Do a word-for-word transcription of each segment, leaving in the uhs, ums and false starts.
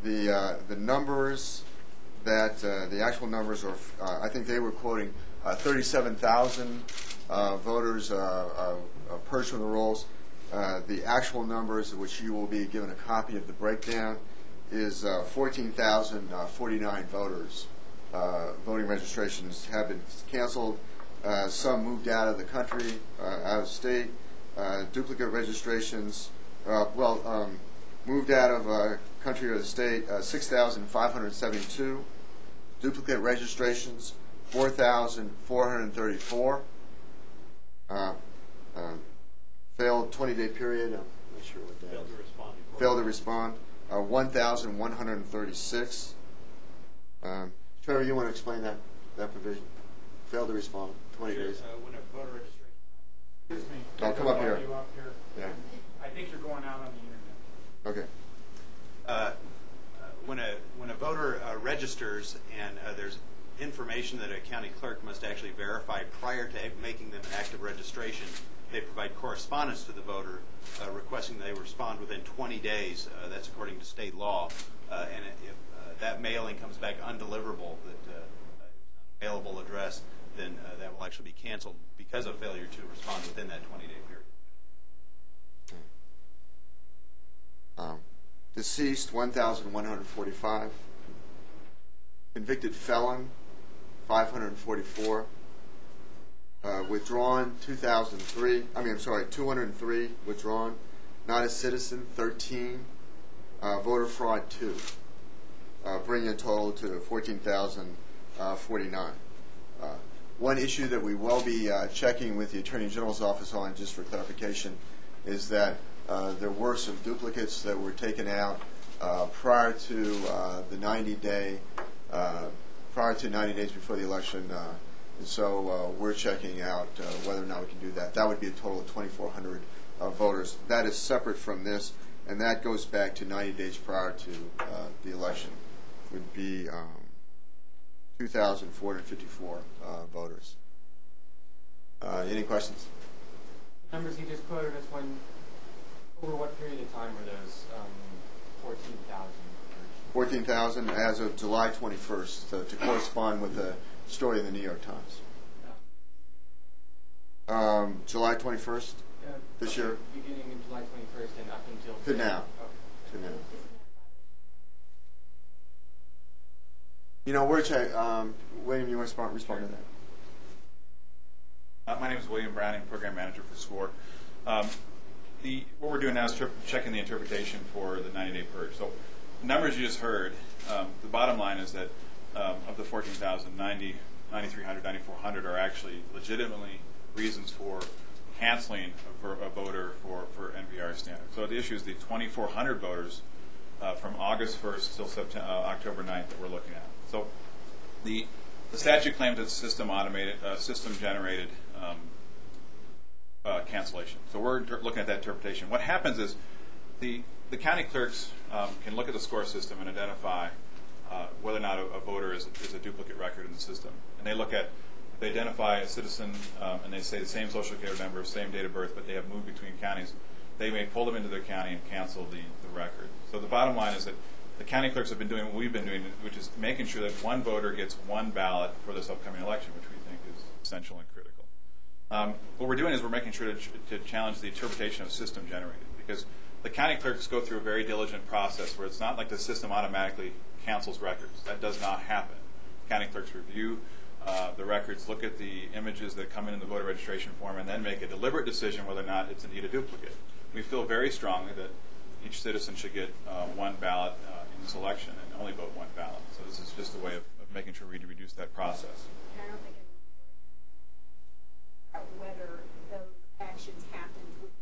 the uh, the numbers that uh, the actual numbers are, uh, I think they were quoting uh, thirty-seven thousand uh, voters uh, uh, uh, purged from the rolls. Uh, the actual numbers, which you will be given a copy of the breakdown, is uh, fourteen thousand forty-nine voters. Uh, voting registrations have been canceled. Uh, some moved out of the country, uh, out of state. Uh, duplicate registrations, uh, well, um, moved out of uh, country or the state, uh, six thousand five hundred seventy-two. Duplicate registrations, four thousand four hundred thirty-four. Uh, uh, failed twenty-day period, I'm not sure what that Failed is. to respond. Failed to respond, uh, one thousand one hundred thirty-six. Um, Trevor, you want to explain that, that provision? Failed to respond, twenty Sure. days. Uh, when a voter registration. Excuse me. Oh, come up here. You up here. Yeah. I think you're going out on the internet. Okay. Uh, uh, when a when a voter uh, registers and uh, there's information that a county clerk must actually verify prior to making them an active registration, they provide correspondence to the voter uh, requesting they respond within twenty days. Uh, that's according to state law. Uh, and if uh, that mailing comes back undeliverable, that uh, available address, then uh, that will actually be canceled because of failure to respond within that twenty-day period. Um, deceased, one thousand one hundred forty-five. Convicted felon, five hundred forty-four. Uh, withdrawn, two thousand three. I mean, I'm sorry, two hundred three withdrawn. Not a citizen, thirteen. Uh, voter fraud, two. Uh, bringing a total to fourteen thousand forty-nine. Uh, one issue that we will be uh, checking with the Attorney General's office on, just for clarification, is that uh, there were some duplicates that were taken out uh, prior to uh, the ninety day, uh, prior to ninety days before the election. Uh, and so uh, we're checking out uh, whether or not we can do that. That would be a total of twenty-four hundred uh, voters. That is separate from this, and that goes back to ninety days prior to uh, the election. Would be um, two thousand four hundred fifty-four uh, voters. Uh, any questions? Numbers he just quoted us, when, over what period of time were those um, fourteen thousand? fourteen thousand as of July twenty-first, to, to correspond with the story in the New York Times. Um, July twenty-first Uh, this year Beginning in July twenty-first and up until to now. Okay. To now. You know, we're check. Um, William, you want to respond, respond to that? Uh, my name is William Browning, Program Manager for SCORE. Um, the, what we're doing now is tri- checking the interpretation for the ninety day purge. So the numbers you just heard, um, the bottom line is that um, of the fourteen thousand, ninety, ninety-three hundred, ninety-four hundred are actually legitimately reasons for canceling a, ver- a voter for, for N V R standards. So the issue is the twenty-four hundred voters uh, from August first till September, uh, October ninth that we're looking at. So the the statute claims it's system automated, uh, system generated um, uh, cancellation. So we're inter- looking at that interpretation. What happens is the the county clerks um, can look at the SCORE system and identify uh, whether or not a, a voter is, is a duplicate record in the system. And they look at, they identify a citizen um, and they say the same social security number, same date of birth, but they have moved between counties. They may pull them into their county and cancel the, the record. So the bottom line is that the county clerks have been doing what we've been doing, which is making sure that one voter gets one ballot for this upcoming election, which we think is essential and critical. Um, what we're doing is we're making sure to, ch- to challenge the interpretation of system generated, because the county clerks go through a very diligent process where it's not like the system automatically cancels records. That does not happen. County clerks review uh, the records, look at the images that come in in the voter registration form, and then make a deliberate decision whether or not it's indeed a duplicate. We feel very strongly that each citizen should get uh, one ballot uh, in this election and only vote one ballot. So this is just a way of, of making sure we reduce that process. I don't think it whether those actions happened within.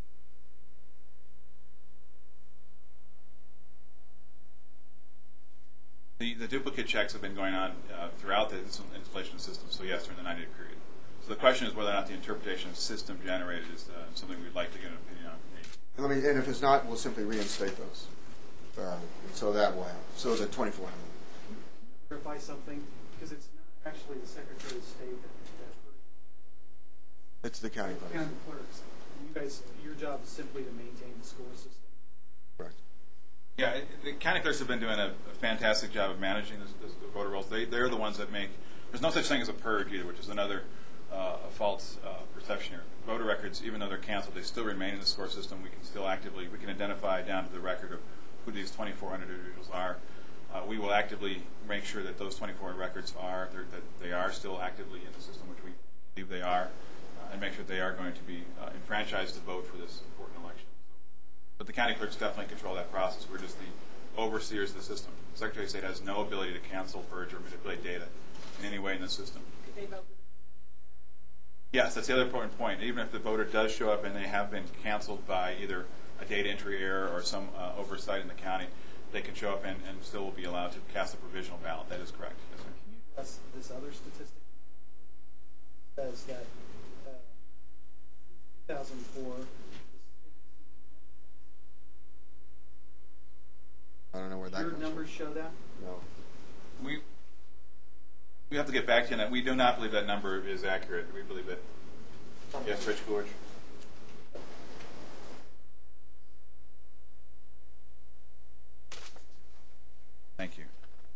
The, the duplicate checks have been going on uh, throughout the installation of the system, so yes, during the ninety day period. So the question is whether or not the interpretation of system generated is uh, something we'd like to get an opinion on. And, let me, and if it's not, we'll simply reinstate those. Uh, so that will happen. So the twenty-four hundred. Verify something, because it's not actually the Secretary of State that, that It's the county clerk. county clerks. You guys, your job is simply to maintain the score system. Correct. Yeah, it, the county clerks have been doing a, a fantastic job of managing this, this, the voter rolls. They, they're the ones that make, there's no such thing as a purge either, which is another uh, a false uh, perception here. Voter records, even though they're canceled, they still remain in the score system. We can still actively, we can identify down to the record of who these twenty-four hundred individuals are. Uh, we will actively make sure that those twenty-four records are, that they are still actively in the system, which we believe they are, uh, and make sure that they are going to be uh, enfranchised to vote for this important election. But the county clerks definitely control that process. We're just the overseers of the system. The Secretary of State has no ability to cancel, purge, or manipulate data in any way in the system. Could they vote? Yes, that's the other important point. Even if the voter does show up and they have been canceled by either a data entry error or some uh, oversight in the county, they can show up and, and still will be allowed to cast a provisional ballot. That is correct. Yes, sir. Can you address this other statistic? It says that uh, two thousand four, I don't know where that your comes numbers show that? from. No. We we have to get back to you on that. We do not believe that number is accurate. We believe that. Yes, Rich Coolidge. Thank you.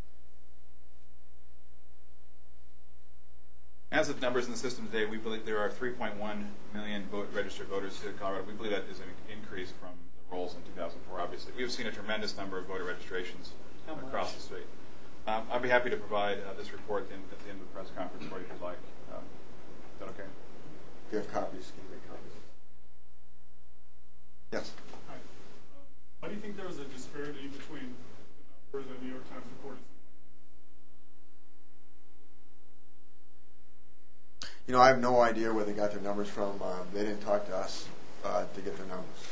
As of numbers in the system today, we believe there are three point one million vote, registered voters in Colorado. We believe that is an increase from the rolls in two thousand four, obviously. We have seen a tremendous number of voter registrations How across much? the state. Um, I'd be happy to provide uh, this report in, at the end of the press conference for you if you'd like. Um, is that okay? Do you have copies? Can you make copies? Yes. Hi. Um, why do you think there was a disparity between the number the New York Times reported? You know, I have no idea where they got their numbers from. Um, they didn't talk to us uh, to get their numbers.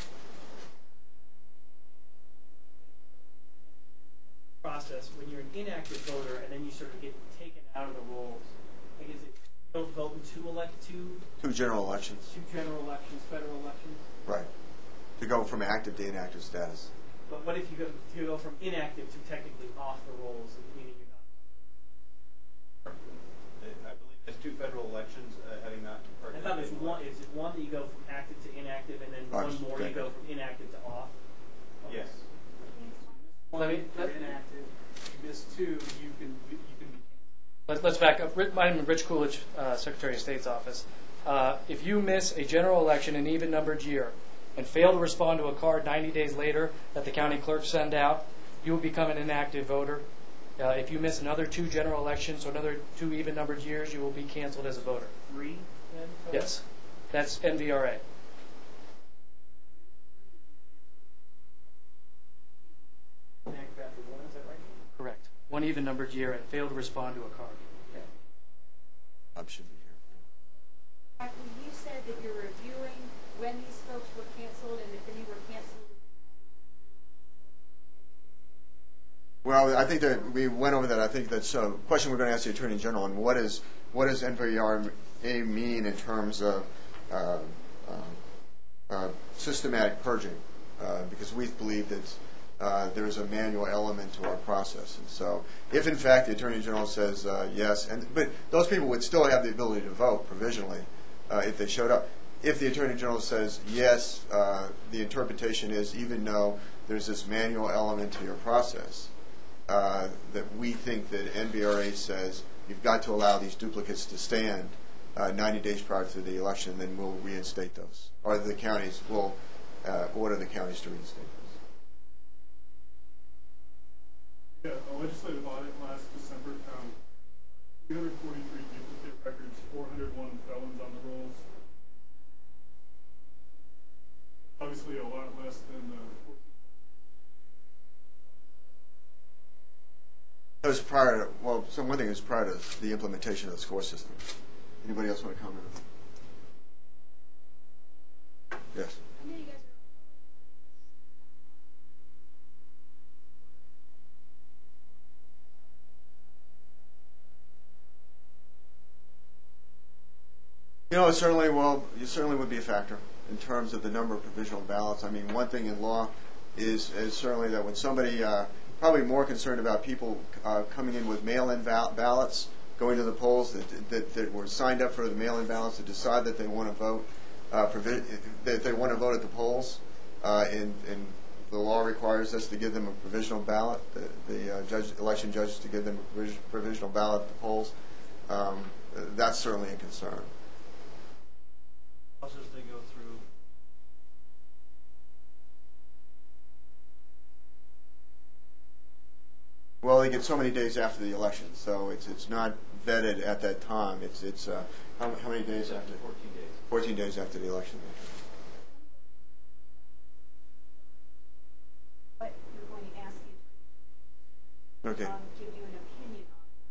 Process when you're an inactive voter and then you sort of get taken out of the rolls. Like, is it you don't vote in two elect two Two general elections. two general elections, federal elections? Right. To go from active to inactive status. But what if you go to go from inactive to technically off the rolls, meaning you're not? I believe there's two federal elections uh, having not. I thought there's one. Is it one that you go from active to inactive, and then Oh, one more you okay. go from inactive to off? Okay. Yes. Let me, You're let, inactive, you miss two, you can, you can be let, let's back up. Ri- My name is Rich Coolidge, uh, Secretary of State's office. Uh, if you miss a general election in even numbered year and fail to respond to a card ninety days later that the county clerk send out, you will become an inactive voter. Uh, if you miss another two general elections or another two even numbered years, you will be canceled as a voter. Three, then? Yes, that's N V R A. Inactive after one, is that right? Correct. One even numbered year and fail to respond to a card. Okay. I should be here. Jackie, you said that you're reviewing when these folks were canceled and if any were canceled. Well, I think that we went over that. I think that's a question we're going to ask the Attorney General on what is what does N V R A mean in terms of uh, uh, uh, systematic purging, uh, because we believe that uh, there is a manual element to our process. And so, if in fact the Attorney General says uh, yes, and but those people would still have the ability to vote provisionally uh, if they showed up. If the Attorney General says yes, uh, the interpretation is even though there's this manual element to your process, Uh, that we think that N V R A says you've got to allow these duplicates to stand uh, ninety days prior to the election, then we'll reinstate those. Or the counties will uh, order the counties to reinstate those. Yeah, a legislative audit last December found three hundred forty-three duplicate records, four hundred one felons on the rolls. Obviously, a lot less than the fourteen. That was prior to, well, so one thing is prior to the implementation of the score system. Anybody else want to comment on that? Yes. I know you guys are. You know, it certainly, well, it certainly would be a factor in terms of the number of provisional ballots. I mean, one thing in law is, is certainly that when somebody, uh, probably more concerned about people uh, coming in with mail-in val- ballots, going to the polls that, that, that were signed up for the mail-in ballots to decide that they want to vote, uh, provi- that they want to vote at the polls, uh, and, and the law requires us to give them a provisional ballot, the, the uh, judge, election judges to give them a provis- provisional ballot at the polls. Um, that's certainly a concern. Process they go through. Well, they get so many days after the election, so it's it's not vetted at that time. It's it's uh, how, how many days after? fourteen days. Fourteen days after the election. What you're going to ask the Okay. attorney, um, give you an opinion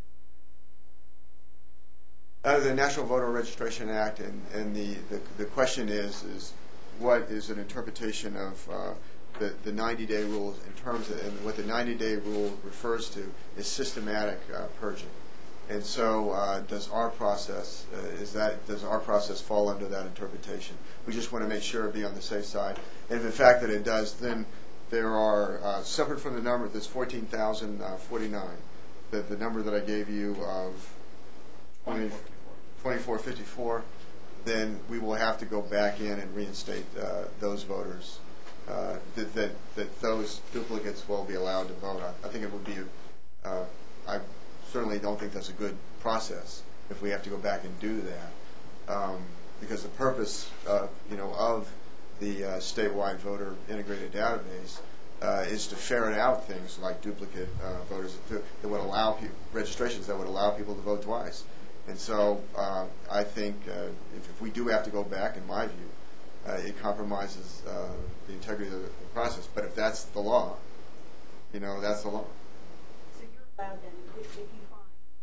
on. Uh, the National Voter Registration Act, and, and the, the, the question is, is what is an interpretation of uh, the, the ninety-day rule in terms of, and what the ninety-day rule refers to is systematic uh, purging. And so uh, does our process, uh, is that, does our process fall under that interpretation? We just want to make sure it be on the safe side. And if in fact that it does, then there are, uh, separate from the number, there's fourteen thousand forty-nine, the, the number that I gave you of twenty-four fifty-four, then we will have to go back in and reinstate uh, those voters, uh, that, that that those duplicates will be allowed to vote. I, I think it would be, uh, I certainly don't think that's a good process if we have to go back and do that, um, because the purpose, uh, you know, of the uh, statewide voter integrated database uh, is to ferret out things like duplicate uh, voters that, that would allow people, registrations that would allow people to vote twice. And so uh, I think uh, if, if we do have to go back, in my view, uh, it compromises uh, the integrity of the process. But if that's the law, you know, that's the law. So you're allowed then, if, if you find.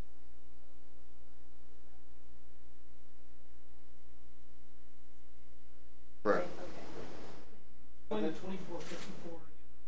Right. Okay. Going to twenty-four fifty-four.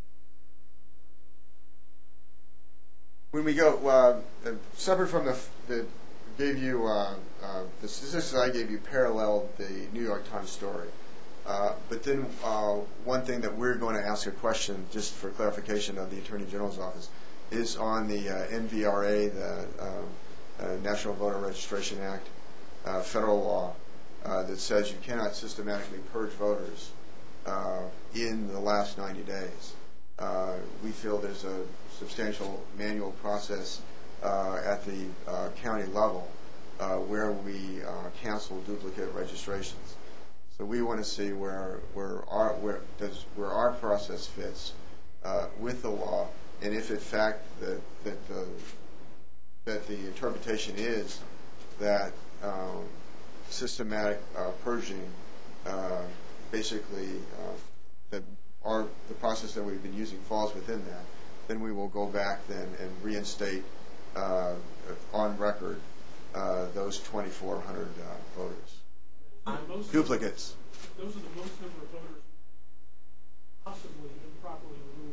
When we go, uh, uh, separate from the, f- the gave you, uh, uh, the statistics I gave you paralleled the New York Times story. Uh, but then uh, one thing that we're going to ask a question, just for clarification of the Attorney General's office, is on the uh, N V R A, the um, uh, National Voter Registration Act, uh, federal law, uh, that says you cannot systematically purge voters uh, in the last ninety days. Uh, we feel there's a substantial manual process uh, at the uh, county level uh, where we uh, cancel duplicate registrations. So we want to see where where our where does where our process fits uh, with the law, and if in fact that that the that the interpretation is that um, systematic uh, purging uh, basically uh, that our the process that we've been using falls within that, then we will go back then and reinstate uh, on record uh, those twenty-four hundred uh, voters. Most- Duplicates. Those are the most number of voters possibly improperly removed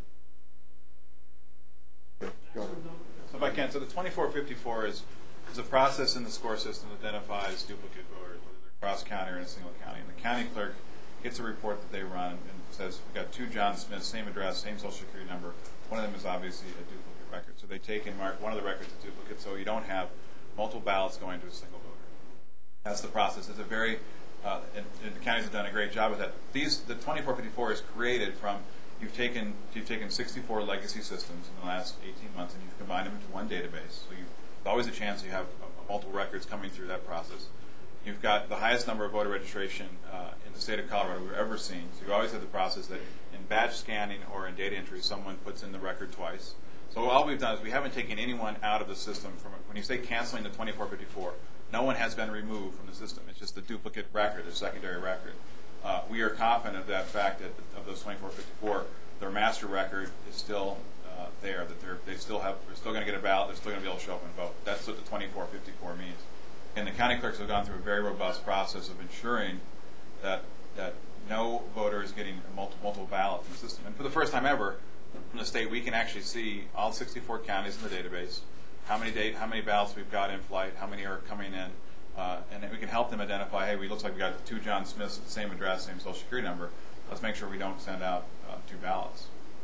from. Go ahead. Maximum number. So if I can, so the twenty-four fifty-four is, is a process in the score system that identifies duplicate voters, whether they're cross-county or in a single county. And the county clerk gets a report that they run and says, we've got two John Smiths, same address, same social security number. One of them is obviously a duplicate record. So they take and mark one of the records as duplicate so you don't have multiple ballots going to a single voter. That's the process. It's a very, uh, and, and the counties have done a great job with that. These, the twenty-four fifty-four is created from, you've taken, you've taken sixty-four legacy systems in the last eighteen months and you've combined them into one database. So you've, there's always a chance you have uh, multiple records coming through that process. You've got the highest number of voter registration uh, in the state of Colorado we've ever seen. So you always have the process that in batch scanning or in data entry, someone puts in the record twice. So all we've done is we haven't taken anyone out of the system. From when you say canceling the twenty-four fifty-four, no one has been removed from the system. It's just a duplicate record, a secondary record. Uh, we are confident of that fact that of those twenty-four fifty-four, their master record is still uh, there. That they're they still have they're still going to get a ballot. They're still going to be able to show up and vote. That's what the twenty-four fifty-four means. And the county clerks have gone through a very robust process of ensuring that that no voter is getting multiple, multiple ballots in the system. And for the first time ever, from the state, we can actually see all sixty-four counties in the database, how many date, how many ballots we've got in flight, how many are coming in, uh, and then we can help them identify, hey, we looks like we got two John Smiths, the same address, same social security number. Let's make sure we don't send out uh, two ballots.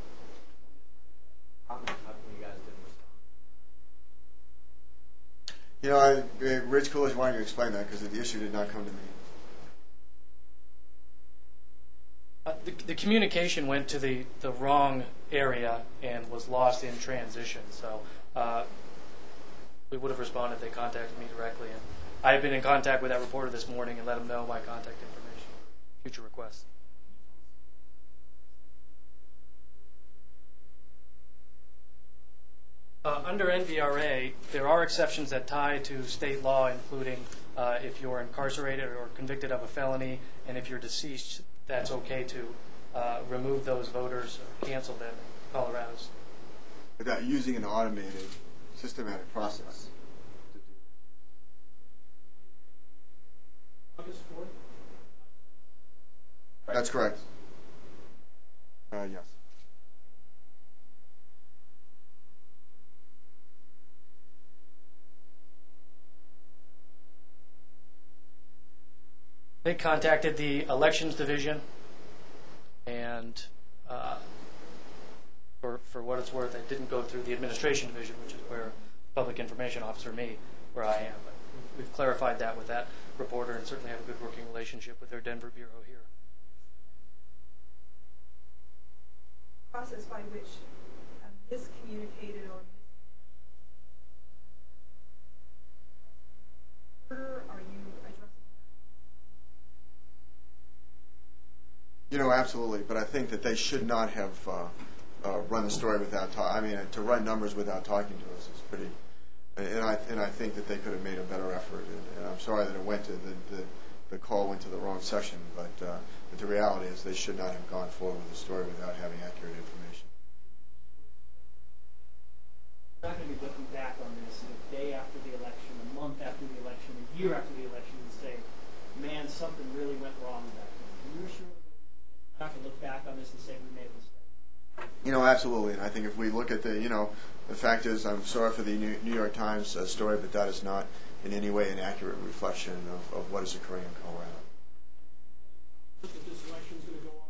How come you guys didn't respond? You know, I, uh, Rich Coolidge, why don't you explain that? Because the issue did not come to me. Uh, the, the communication went to the, the wrong area and was lost in transition. So uh, we would have responded if they contacted me directly. And I have been in contact with that reporter this morning and let him know my contact information, future requests. Uh, under N V R A, there are exceptions that tie to state law, including uh, if you're incarcerated or convicted of a felony, and if you're deceased, that's okay to uh, remove those voters or cancel them in Colorado's. Without using an automated, systematic process. August fourth? That's correct. Uh, yes. They contacted the elections division, and uh, for for what it's worth, I didn't go through the administration division, which is where public information officer me, where I am. But we've clarified that with that reporter, and certainly have a good working relationship with their Denver bureau here. Process by which um, miscommunicated or murder, are you addressing? You know, absolutely. But I think that they should not have uh, uh, run the story without talking. I mean, to run numbers without talking to us is pretty. And I and I think that they could have made a better effort. And, and I'm sorry that it went to the, the the call went to the wrong section. But, uh, but the reality is they should not have gone forward with the story without having accurate information. We're not going to be looking back on this a day after the election, a month after the election, a year after the election, and say, "Man, something really went wrong back then." You're sure we're not going to look back on this and say we made a mistake? You know, absolutely. And I think if we look at the, you know, the fact is, I'm sorry for the New New York Times uh, story, but that is not in any way an accurate reflection of, of what is occurring in Colorado. That this election's going to go on?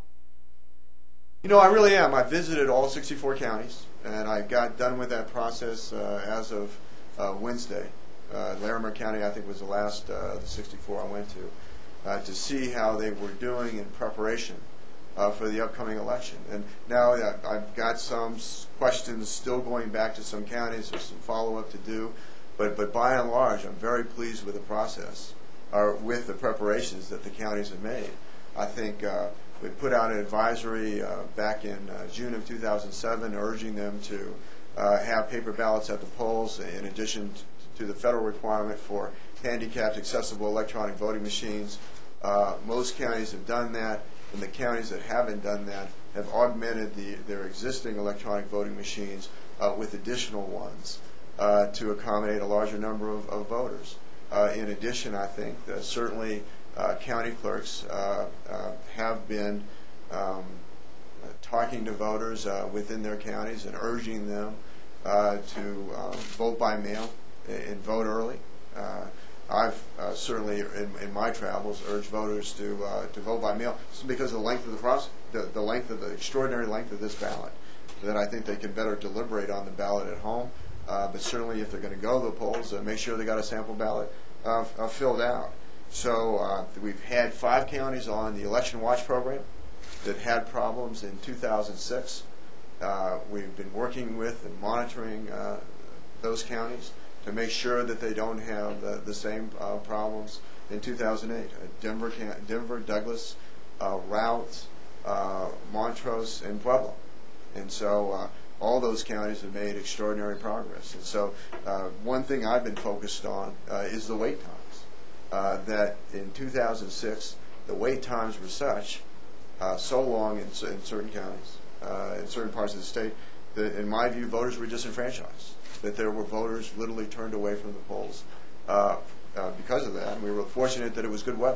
You know, I really am. I visited all sixty-four counties, and I got done with that process uh, as of uh, Wednesday. Uh, Larimer County, I think, was the last uh, of the sixty-four I went to, uh, to see how they were doing in preparation uh, for the upcoming election. And now uh, I've got some s- questions still going back to some counties. There's some follow-up to do. But, but by and large, I'm very pleased with the process, or with the preparations that the counties have made. I think uh, we put out an advisory uh, back in uh, June of two thousand seven urging them to uh, have paper ballots at the polls in addition t- to the federal requirement for handicapped accessible electronic voting machines. Uh, most counties have done that, and the counties that haven't done that have augmented the, their existing electronic voting machines uh, with additional ones uh, to accommodate a larger number of, of voters. Uh, in addition, I think that certainly uh, county clerks uh, uh, have been um, talking to voters uh, within their counties and urging them uh, to um, vote by mail and vote early. Uh, I've uh, certainly, in, in my travels, urged voters to uh, to vote by mail because of the length of the process, the, the length of the extraordinary length of this ballot. That I think they can better deliberate on the ballot at home. Uh, but certainly, if they're going to go to the polls, uh, make sure they got a sample ballot uh, f- uh, filled out. So uh, we've had five counties on the Election Watch program that had problems in two thousand six. Uh, we've been working with and monitoring uh, those counties to make sure that they don't have the, the same uh, problems in two thousand eight. Uh, Denver, Denver, Douglas, uh, Routt, uh, Montrose, and Pueblo. And so uh, all those counties have made extraordinary progress. And so uh, one thing I've been focused on uh, is the wait times. Uh, that in two thousand six, the wait times were such, uh, so long in, in certain counties, uh, in certain parts of the state, that in my view, voters were disenfranchised. That there were voters literally turned away from the polls uh, uh, because of that. And we were fortunate that it was good weather.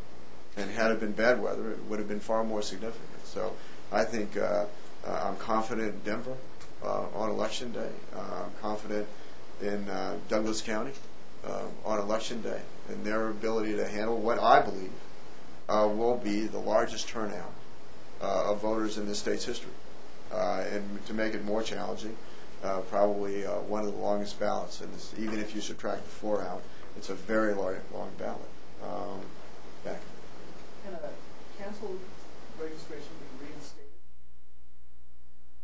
And had it been bad weather, it would have been far more significant. So I think uh, uh, I'm confident in Denver uh, on Election Day. Uh, I'm confident in uh, Douglas County uh, on Election Day and their ability to handle what I believe uh, will be the largest turnout uh, of voters in this state's history. Uh, and to make it more challenging, Uh, probably uh, one of the longest ballots, and this, even if you subtract the floor out, it's a very long, long ballot. Um, back. Can a canceled registration be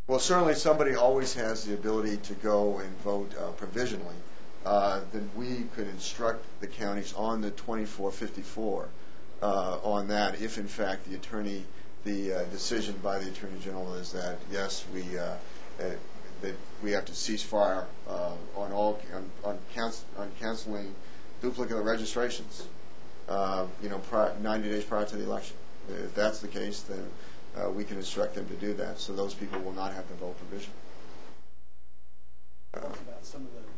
Well, certainly somebody always has the ability to go and vote uh, provisionally. Uh, then we could instruct the counties on the twenty-four fifty-four uh, on that if, in fact, the attorney, the uh, decision by the Attorney General is that, yes, we uh, uh, that we have to cease fire uh, on all on on, cancel, on canceling duplicate registrations. Uh, you know, prior, ninety days prior to the election. If that's the case, then uh, we can instruct them to do that, so those people will not have to vote provision. Uh, Talk about some of the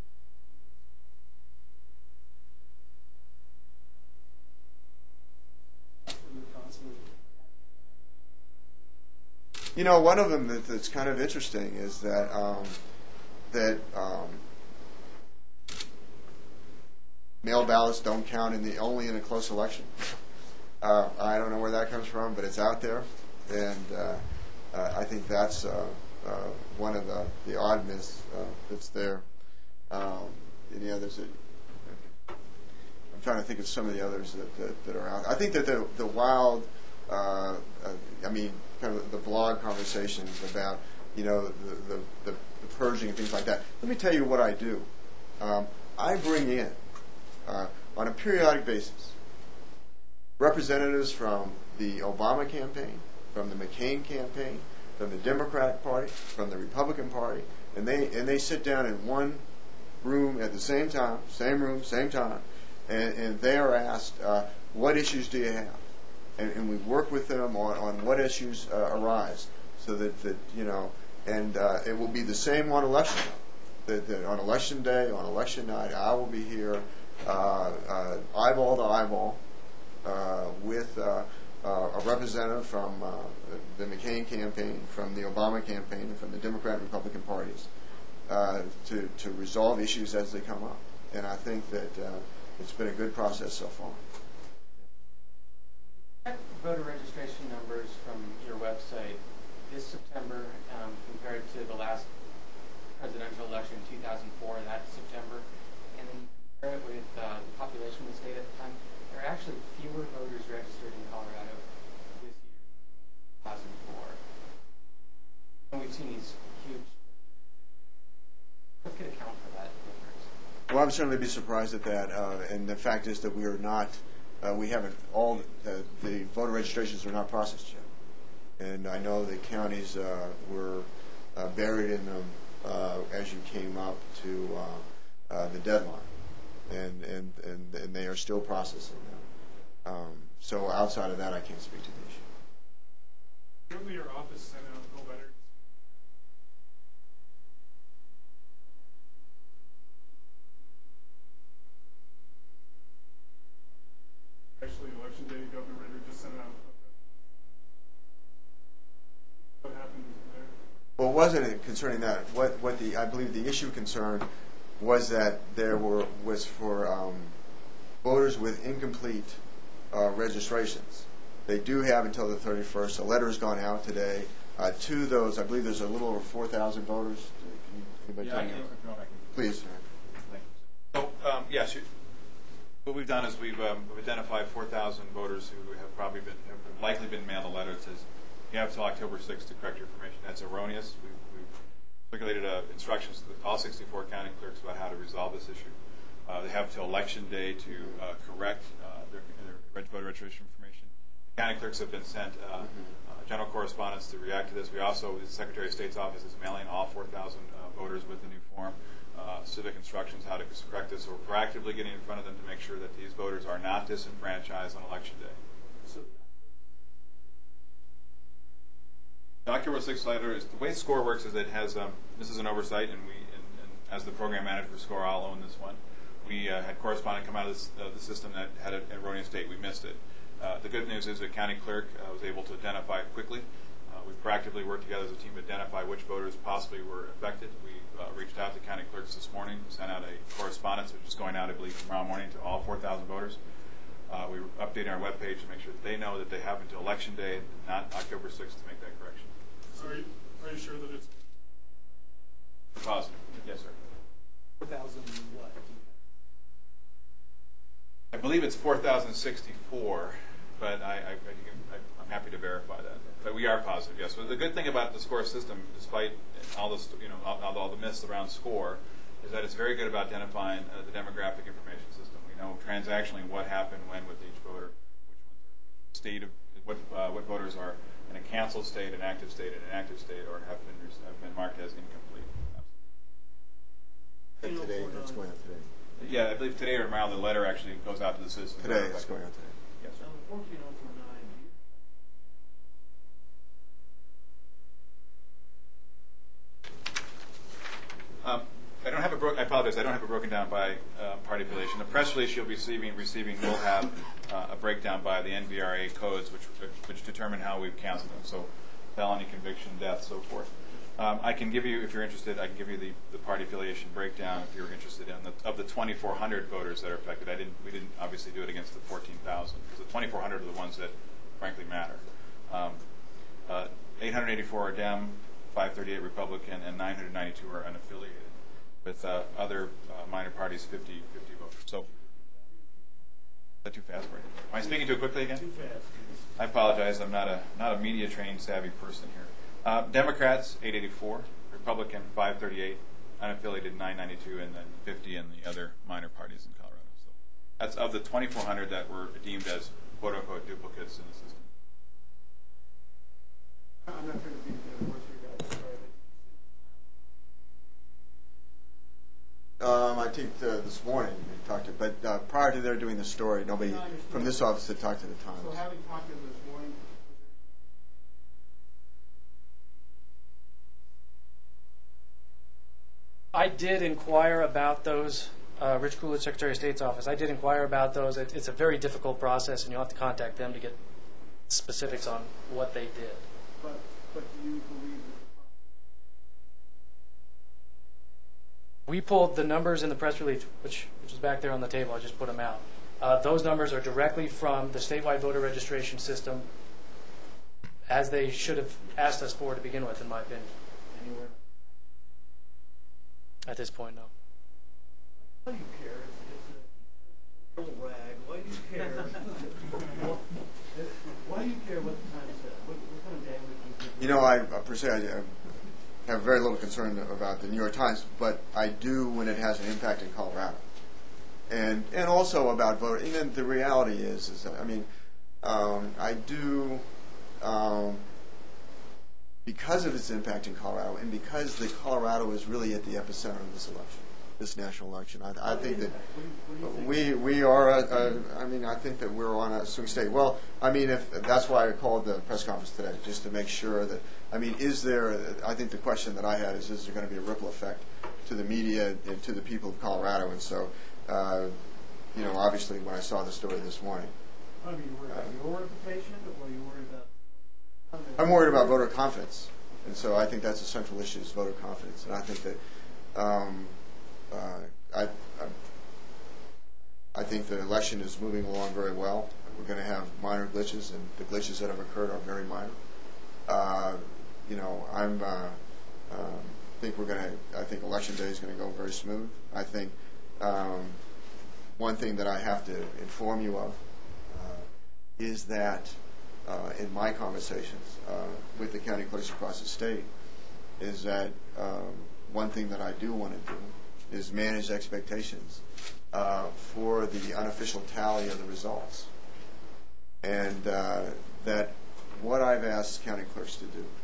You know, one of them that, that's kind of interesting is that um, that um, mail ballots don't count in the only in a close election. Uh, I don't know where that comes from, but it's out there, and uh, uh, I think that's uh, uh, one of the the oddness uh, that's there. Um, any others that? I'm trying to think of some of the others that, that, that are out. I think that the the wild. Uh, uh, I mean, kind of the blog conversations about, you know, the, the, the, the purging and things like that. Let me tell you what I do. Um, I bring in, uh, on a periodic basis, representatives from the Obama campaign, from the McCain campaign, from the Democratic Party, from the Republican Party, and they and they sit down in one room at the same time, same room, same time, and, and they are asked, uh, what issues do you have? And, and we work with them on, on what issues uh, arise, so that, that you know, and uh, it will be the same on election day. That, that on election day, on election night, I will be here, uh, uh, eyeball to eyeball, uh, with uh, uh, a representative from uh, the McCain campaign, from the Obama campaign, and from the Democrat and Republican parties, uh, to to resolve issues as they come up. And I think that uh, it's been a good process so far. Voter registration numbers from your website this September um, compared to the last presidential election in two thousand four, that September, and then compare it with uh, the population of the state at the time. There are actually fewer voters registered in Colorado this year, two thousand four. And we've seen these huge. What could account for that difference? Well, I would certainly be surprised at that, uh, and the fact is that we are not. Uh, we haven't all uh, the voter registrations are not processed yet, and I know the counties uh, were uh, buried in them uh, as you came up to uh, uh, the deadline, and, and and and they are still processing them. Um, so outside of that, I can't speak to the issue. Currently, your office sent out no letters. Actually, election day, Governor Ritter just sent out. What happened there? Well, it wasn't concerning that. What what the I believe the issue concern was that there were was for um, voters with incomplete uh, registrations. They do have until the thirty-first. A letter has gone out today uh, to those. I believe there's a little over four thousand voters. Can you, anybody Yeah, tell I me? can, if you want, I can. Please. So, um, yes, you, what we've done is we've, um, we've identified four thousand voters who have probably been, have likely been mailed a letter that says, you have until October sixth to correct your information. That's erroneous. We've, we've circulated uh, instructions to the, all sixty-four county clerks about how to resolve this issue. Uh, they have until election day to uh, correct uh, their, their voter registration information. The county clerks have been sent uh, uh, general correspondence to react to this. We also, the Secretary of State's office is mailing all four thousand uh, voters with the new form. Uh, civic instructions how to correct this. So we're proactively getting in front of them to make sure that these voters are not disenfranchised on election day. So, The October sixth letter is the way SCORE works is that it has um, this is an oversight, and we, and, and as the program manager for SCORE, I'll own this one. We uh, had correspondent come out of this, uh, the system that had an erroneous date. We missed it. Uh, the good news is the county clerk uh, was able to identify it quickly. Uh, we proactively worked together as a team to identify which voters possibly were affected. We uh, reached out to county clerks this morning, sent out a correspondence, which is going out, I believe, tomorrow morning to all four thousand voters. Uh, we updated our webpage to make sure that they know that they have until election day, not October sixth, to make that correction. So are you, are you sure that it's Positive. Yes, sir. four thousand what? I believe it's four thousand sixty-four, if but I, I, I, I'm happy to verify that. But we are positive, yes. But the good thing about the SCORE system, despite all this, you know, all, all the myths around SCORE, is that it's very good about identifying uh, the demographic information system. We know transactionally what happened when with each voter, which ones are state of what uh, what voters are in a canceled state, an active state, and an inactive state, or have been have been marked as incomplete. And today, it's going out today. Yeah, I believe today or tomorrow the letter actually goes out to the citizens. Today, it's going out today. Yes, sir. On the fourteen oh four nine, do you Um, I don't have a bro- I apologize. I don't have it broken down by uh, party affiliation. The press release you'll be receiving receiving will have uh, a breakdown by the N V R A codes, which which determine how we've canceled them. So, felony, conviction, death, so forth. Um, I can give you, if you're interested, I can give you the, the party affiliation breakdown if you're interested in the of the twenty-four hundred voters that are affected. I didn't we didn't obviously do it against the fourteen thousand because the twenty-four hundred are the ones that frankly matter. Um, uh, eight hundred eighty-four are Dem, five thirty-eight Republican, and nine hundred ninety-two are unaffiliated, with uh, other uh, minor parties fifty, fifty voters. So, is that too fast for you? Am I speaking too quickly again? too fast? I apologize. I'm not a not a media trained savvy person here. Uh, Democrats eight eighty-four, Republican five thirty-eight, unaffiliated nine ninety-two, and then fifty in the other minor parties in Colorado. So that's of the twenty-four hundred that were deemed as quote unquote duplicates in the system. I'm not trying to beat the horse here, guys. Sorry. Um, I think uh, this morning we talked to, but uh, prior to their doing the story, nobody No, I understand. from this office had talked to the Times. So having talked to them this morning, I did inquire about those, uh, Rich Coolidge, Secretary of State's office. I did inquire about those. It, it's a very difficult process, and you'll have to contact them to get specifics on what they did. but but do you believe that We pulled the numbers in the press release, which which is back there on the table. I just put them out. Uh, those numbers are directly from the statewide voter registration system, as they should have asked us for to begin with, in my opinion. anywhere? At this point, no. Why do you care? It's, it's a little rag. Why do you care? Why do you care what the Times said? What, what kind of damage do you think? You know, I uh, per se I, I have very little concern about the New York Times, but I do when it has an impact in Colorado, and and also about voting. And then the reality is, is that I mean, um, I do. Um, Because of its impact in Colorado, and because the Colorado is really at the epicenter of this election, this national election, I, I think that we we are. A, a, I mean, I think that we're on a swing state. Well, I mean, if that's why I called the press conference today, just to make sure that. I mean, is there? I think the question that I had is: is there going to be a ripple effect to the media and to the people of Colorado? And so, uh, you know, obviously, when I saw the story this morning, I mean, you worried about your reputation, or you worried about? I'm worried about voter confidence, and so I think that's a central issue: is voter confidence. And I think that um, uh, I, I I think the election is moving along very well. We're going to have minor glitches, and the glitches that have occurred are very minor. Uh, you know, I'm uh, um, think we're going to. I think election day is going to go very smooth. I think um, one thing that I have to inform you of uh, is that. Uh, in my conversations uh, with the county clerks across the state, is that um, one thing that I do want to do is manage expectations uh, for the unofficial tally of the results. And uh, that what I've asked county clerks to do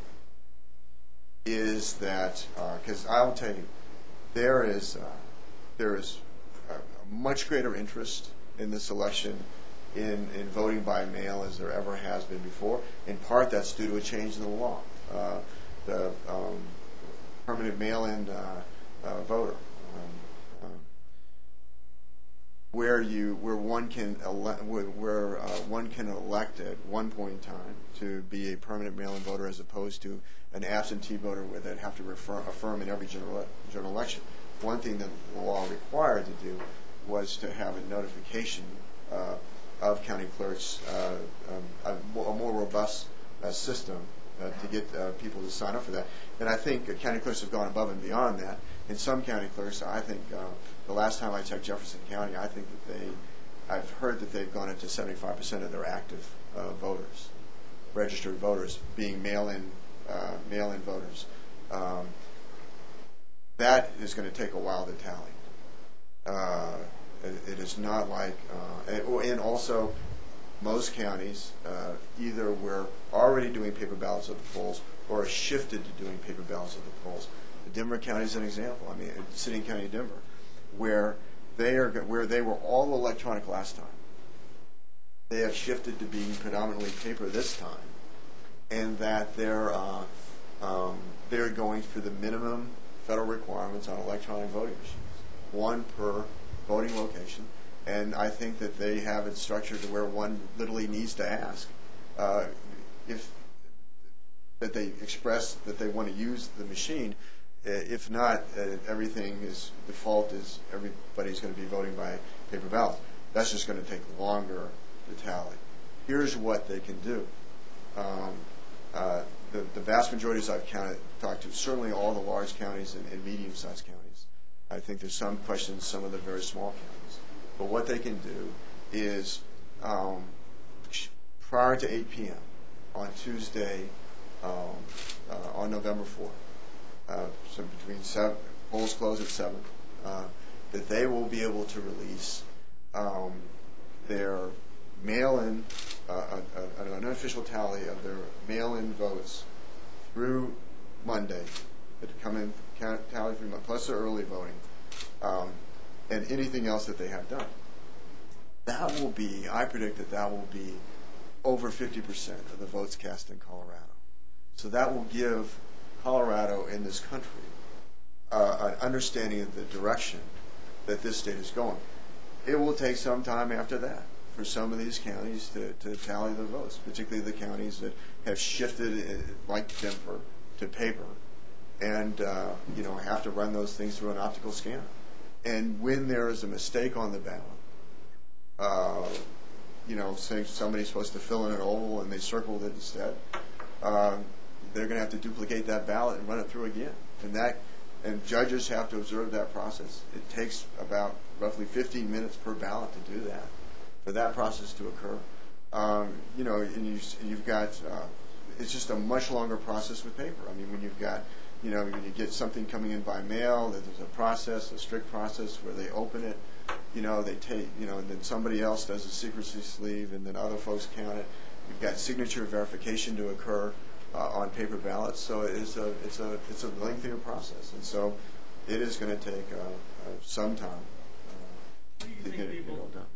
is that, because uh, I'll tell you, there is, uh, there is a, a much greater interest in this election In, in voting by mail as there ever has been before. In part, that's due to a change in the law. Uh, the um, permanent mail-in uh, uh, voter, um, um, where you where one can ele- where uh, one can elect at one point in time to be a permanent mail-in voter as opposed to an absentee voter where they'd have to refer, affirm in every general general election. One thing that the law required to do was to have a notification. Uh, of county clerks, uh, um, a, a more robust uh, system uh, to get uh, people to sign up for that. And I think uh, county clerks have gone above and beyond that. In some county clerks, I think uh, the last time I checked Jefferson County, I think that they I've heard that they've gone up to seventy-five percent of their active uh, voters, registered voters, being mail-in uh, mail-in voters. Um, that is going to take a while to tally. Uh, it, it is not like, uh, and, and also most counties uh, either were already doing paper ballots at the polls or are shifted to doing paper ballots at the polls. Denver County is an example. I mean, City County of Denver, where they are where they were all electronic last time. They have shifted to being predominantly paper this time, and that they're uh, um, they're going for the minimum federal requirements on electronic voting machines, one per voting location. And I think that they have it structured to where one literally needs to ask uh, if that they express that they want to use the machine. Uh, if not, uh, everything is default is everybody's going to be voting by paper ballot. That's just going to take longer to tally. Here's what they can do. Um, uh, the, the vast majority, as I've counted, talked to, certainly all the large counties and, and medium-sized counties. I think there's some questions, some of the very small counties. But what they can do is, um, prior to eight p m on Tuesday, um, uh, on November fourth, uh, so between seven, polls close at seven, uh, that they will be able to release um, their mail-in, uh, a, a, an unofficial tally of their mail-in votes through Monday, that come in, count, tally through Monday, plus their early voting, um, and anything else that they have done. That will be, I predict that that will be over fifty percent of the votes cast in Colorado. So that will give Colorado in this country uh, an understanding of the direction that this state is going. It will take some time after that for some of these counties to, to tally the votes, particularly the counties that have shifted, uh, like Denver, to paper, and uh, you know have to run those things through an optical scanner. And when there is a mistake on the ballot, uh, you know, say somebody's supposed to fill in an oval and they circled it instead, uh, they're going to have to duplicate that ballot and run it through again. And that, and judges have to observe that process. It takes about roughly fifteen minutes per ballot to do that, for that process to occur. Um, you know, and you, you've got, uh, it's just a much longer process with paper. I mean, when you've got, you know, when you get something coming in by mail, there's a process, a strict process where they open it, you know, they take, you know, and then somebody else does a secrecy sleeve, and then other folks count it. You've got signature verification to occur uh, on paper ballots, so it's a, it's a, it's a lengthier process, and so it is going to take uh, uh, some time uh, to get it, get it all done.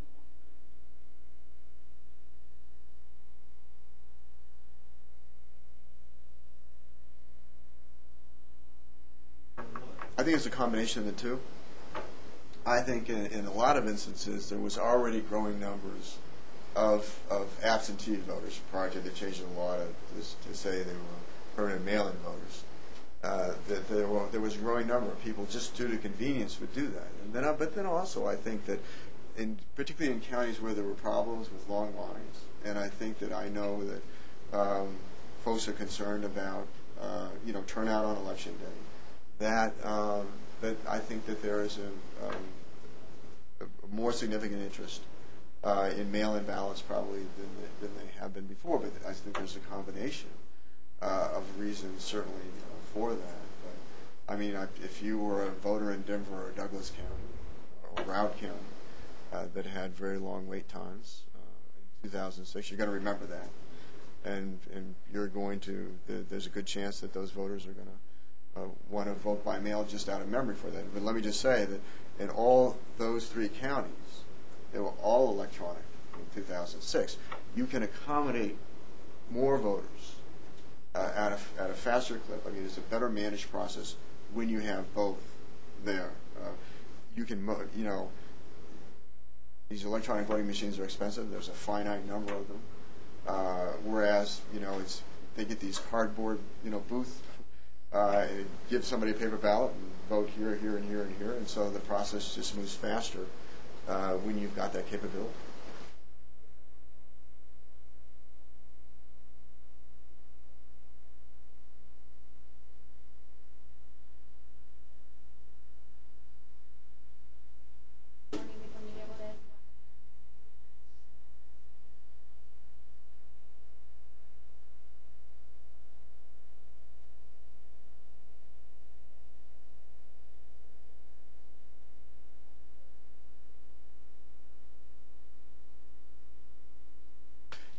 I think it's a combination of the two. I think in, in a lot of instances there was already growing numbers of, of absentee voters prior to the change in the law to, to, to say they were permanent mail-in voters. Uh, that there, were, there was a growing number of people just due to convenience would do that. And then, but then also I think that, in, particularly in counties where there were problems with long lines, and I think that I know that um, folks are concerned about uh, you know turnout on election day. That um, that I think that there is a, um, a more significant interest uh, in mail-in ballots probably than they, than they have been before. But I think there's a combination uh, of reasons certainly uh, for that. But I mean, I, if you were a voter in Denver or Douglas County or Broward County uh, that had very long wait times uh, in two thousand six, you're going to remember that, and and you're going to. There's a good chance that those voters are going to. Uh, want to vote by mail just out of memory for that. But let me just say that in all those three counties, they were all electronic in two thousand six. You can accommodate more voters uh, at, a, at a faster clip. I mean, it's a better managed process when you have both there. Uh, you can, mo- you know, these electronic voting machines are expensive. There's a finite number of them. Uh, whereas, you know, it's they get these cardboard, you know, booth. Uh, give somebody a paper ballot and vote here, here, and here, and here, and so the process just moves faster uh, when you've got that capability.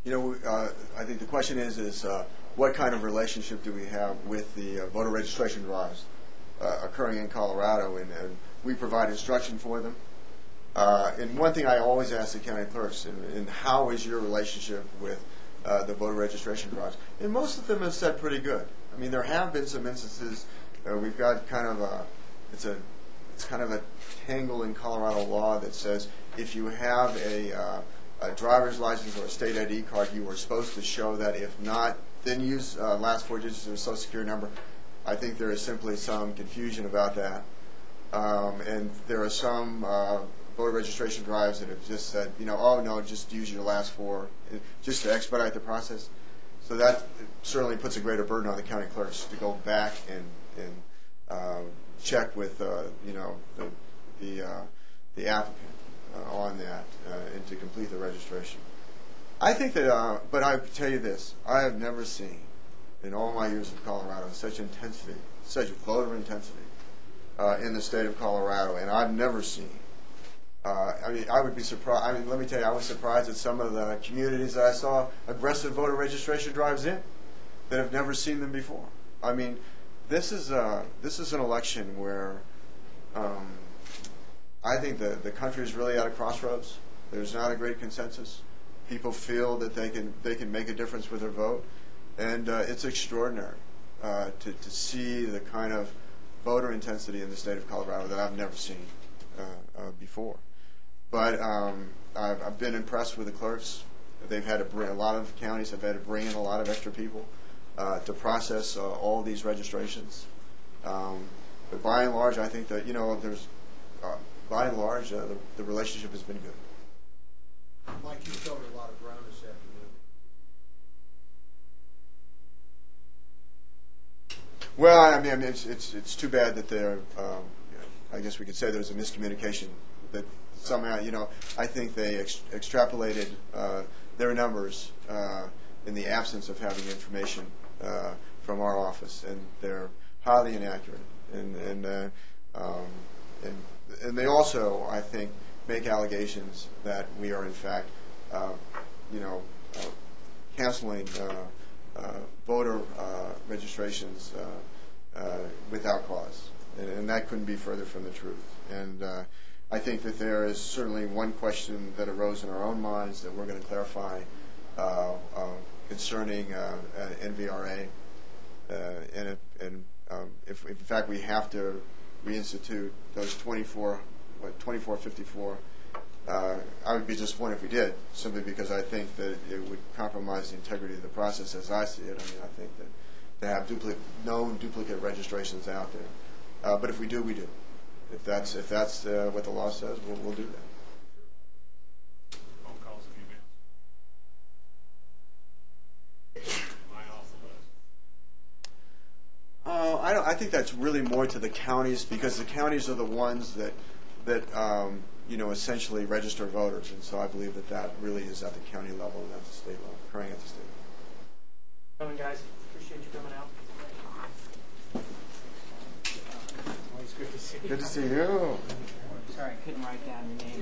You know, uh, I think the question is, is uh, what kind of relationship do we have with the uh, voter registration drives uh, occurring in Colorado, and, and we provide instruction for them. Uh, and one thing I always ask the county clerks, and, and how is your relationship with uh, the voter registration drives? And most of them have said pretty good. I mean, there have been some instances. Uh, we've got kind of a, it's a, it's kind of a tangle in Colorado law that says if you have a, uh, a driver's license or a state I D card, you are supposed to show that. If not, then use uh, last four digits of a social security number. I think there is simply some confusion about that. Um, and there are some uh, voter registration drives that have just said, you know, oh, no, just use your last four, just to expedite the process. So that certainly puts a greater burden on the county clerks to go back and, and uh, check with, uh, you know, the, the, uh, the applicant uh, on that uh, and to complete the registration. I think that, uh, but I tell you this, I have never seen in all my years of Colorado such intensity, such voter intensity uh, in the state of Colorado, and I've never seen. Uh, I mean, I would be surprised. I mean, let me tell you, I was surprised at some of the communities that I saw aggressive voter registration drives in that have never seen them before. I mean, this is uh, this is an election where um, I think the the country is really at a crossroads. There's not a great consensus. People feel that they can they can make a difference with their vote, and uh, it's extraordinary uh, to to see the kind of voter intensity in the state of Colorado that I've never seen uh, uh, before. But um, I've, I've been impressed with the clerks. They've had to bring, a lot of counties have had to bring in a lot of extra people uh, to process uh, all these registrations. Um, but by and large, I think that, you know, there's, uh, by and large, uh, the, the relationship has been good. Mike, you've covered a lot of ground this afternoon. Well, I mean, I mean it's, it's, it's too bad that there, um, I guess we could say there's a miscommunication that somehow, you know, I think they ex extrapolated uh, their numbers uh, in the absence of having information uh, from our office, and they're highly inaccurate. And and, uh, um, and and they also, I think, make allegations that we are in fact, uh, you know, uh, canceling uh, uh, voter uh, registrations uh, uh, without cause, and, and that couldn't be further from the truth. And uh, I think that there is certainly one question that arose in our own minds that we're going to clarify uh, uh, concerning uh, uh, N V R A, uh, and, if, and um, if, if in fact we have to reinstitute those twenty-four, what, twenty-four fifty-four, uh, I would be disappointed if we did, simply because I think that it would compromise the integrity of the process as I see it. I mean, I think that to have duplicate, known duplicate registrations out there, uh, but if we do, we do. If that's if that's uh, what the law says, we'll, we'll do that. Phone calls and emails. Am I off the list? Uh, I don't. I think that's really more to the counties, because the counties are the ones that that um, you know, essentially register voters, and so I believe that that really is at the county level and at the state level, occurring at the state level. Coming, guys. Appreciate you coming out. Good to see you. Sorry, I couldn't write down your name.